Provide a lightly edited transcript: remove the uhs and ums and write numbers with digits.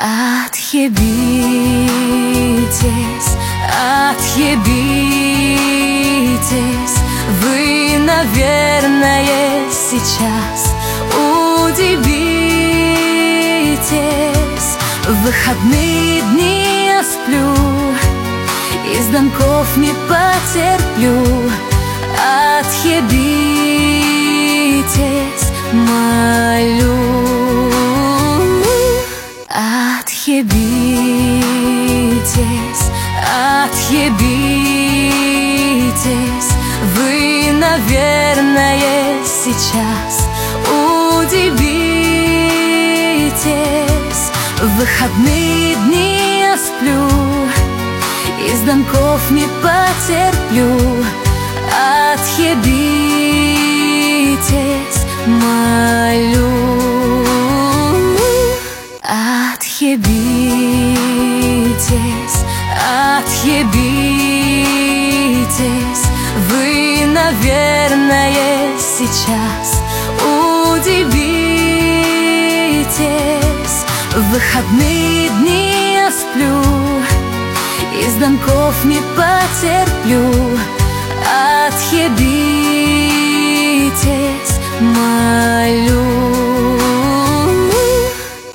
Отъебитесь, отъебитесь. Вы, наверное, сейчас удивитесь. В выходные дни я сплю и звонков не потерплю. Отъебитесь, молю. Отъебитесь, отъебитесь. Вы, наверное, сейчас удивитесь. В выходные дни я сплю и звонков не потерплю. Отъебитесь, молю. Отъебитесь, отъебитесь. Вы, наверное, сейчас удивитесь. В выходные дни я сплю и звонков не потерплю.